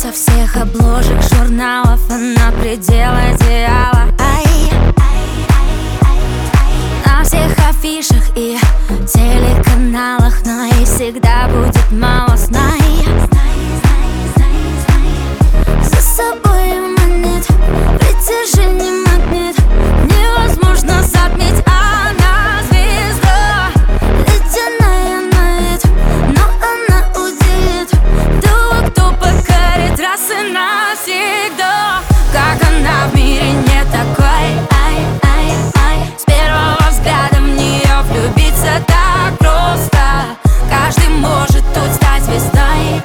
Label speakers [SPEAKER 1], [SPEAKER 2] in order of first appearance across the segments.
[SPEAKER 1] Со всех обложек журналов она предел одеяла. На всех афишах и телеканалах, но ей всегда будет мало. Знай, за собой манит притяжение, магнит, невозможно затмить. Она звезда, ледяная на вид, но она удивит того, кто покорит раз и навсегда. Как она в мире не такой. С первого взгляда в нее влюбиться так просто. Каждый может тут стать звездой.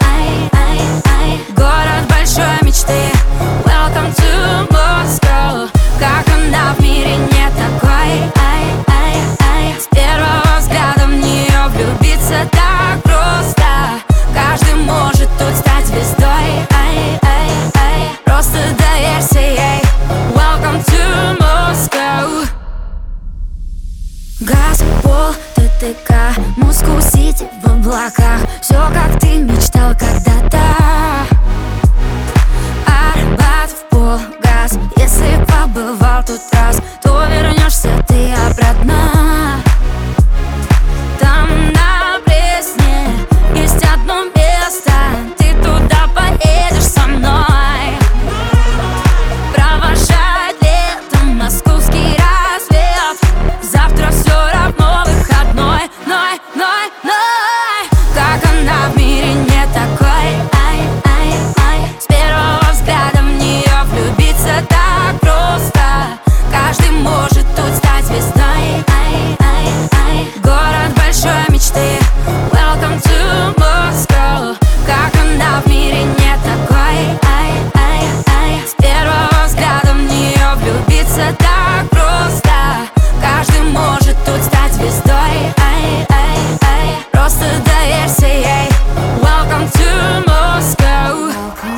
[SPEAKER 1] Город большой мечты, welcome to Moscow. Как она в мире не такой. С первого взгляда в нее влюбиться так просто. Каждый может тут стать звездой. Просто доверься ей, welcome to Moscow. Газ, пол, ТТК, Москва-Сити в облаках. Все, как ты мечтал когда-то. Арбат в пол, газ. Если побывал тут раз, то вернешься ты обратно. Там на Пресне есть одно место, ты туда поедешь со мной. Провожать летом московский рассвет. Завтра все равно выходной. Как она в мире не такой. С первого взгляда в нее влюбиться так просто. Каждый может тут стать звездой. Город большой мечты, welcome to Moscow. Как она в мире не такой. С первого взгляда в нее влюбиться так просто. Каждый может тут стать звездой. Просто доверься ей, welcome to Moscow.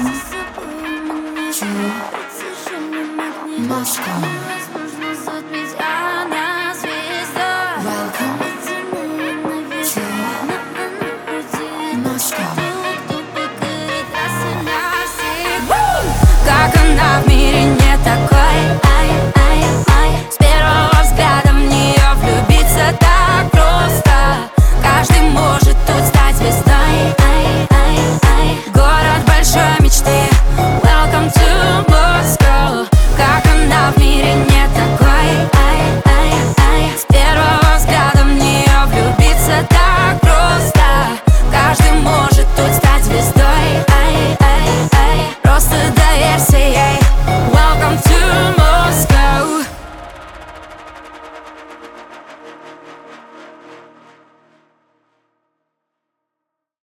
[SPEAKER 1] Невозможно затмить, она звезда. Welcome to Moscow.